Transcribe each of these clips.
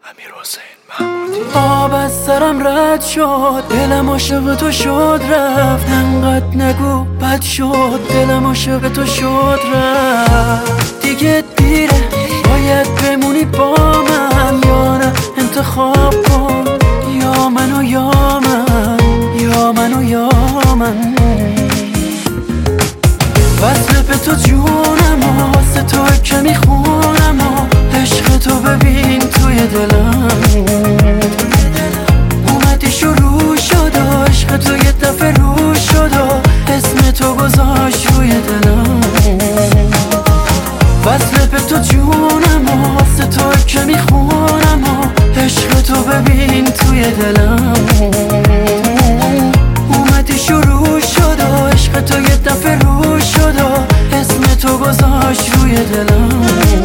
آب از سرم رد شد، دلم عاشق تو شد رفت. انقدر نگو بد شد، دلم عاشق تو شد رفت. دیگه دیره، باید بمونی با من یا نه انتخاب کن. یا منو یا من، یا منو یا من. وصل به تو جونم، واسه تو که میخونم. عشق تو ببین توی دلم اومدی شروع شد. عشق تو یه دفعه رو شد و اسم تو گذاشت روی دلم. وصل به تو جونم، واسه تو که میخونم. عشق تو ببین توی دلم اومدی شروع شد. عشق تو یه دفعه رو شد و اسم تو گذاشت روی دلم.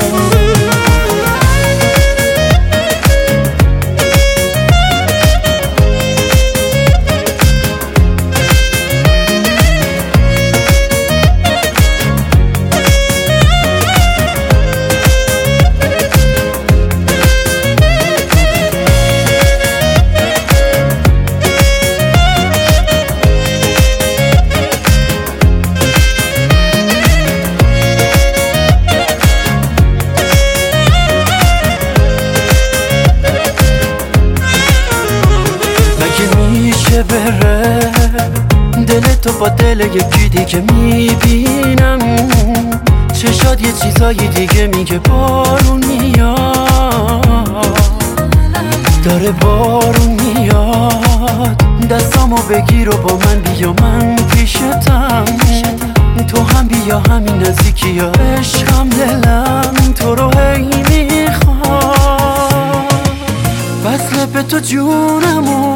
بره دل تو با دل یکی دیگه میبینم. چشات یه چیزای دیگه میگه بارون میاد، داره بارون میاد. دستامو بگیر و با من بیا، من پیشتم. تو هم بیا همین نزدیکی یا عشقم، دلم تو رو هی میخواد. وصل به تو جونم،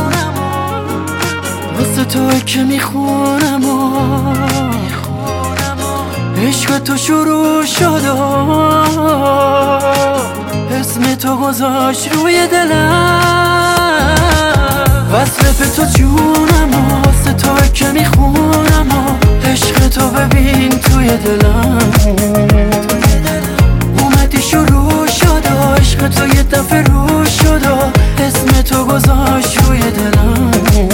واسه تو که میخونم. عشق تو شروع شد، اسم تو گذاشت روی دلم. وصل به تو جونم، واسه تو که میخونم. عشق تو ببین توی دلم اومدی شروع شد. عشق تو یه دفعه رو شد و اسم تو گذاشت روی دلم.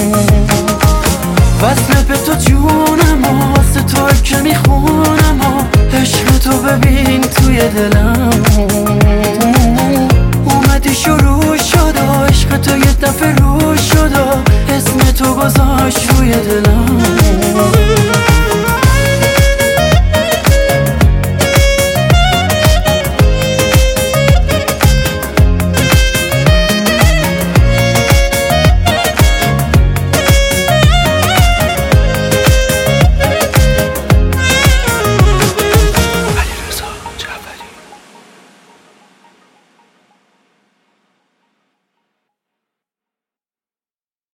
وصل به تو جونم، واسه تو که میخونم. عشق تو ببین توی دلم اومدی شروع شد. عشق تو یه دفعه رو شد و اسم تو گذاشت روی دلم.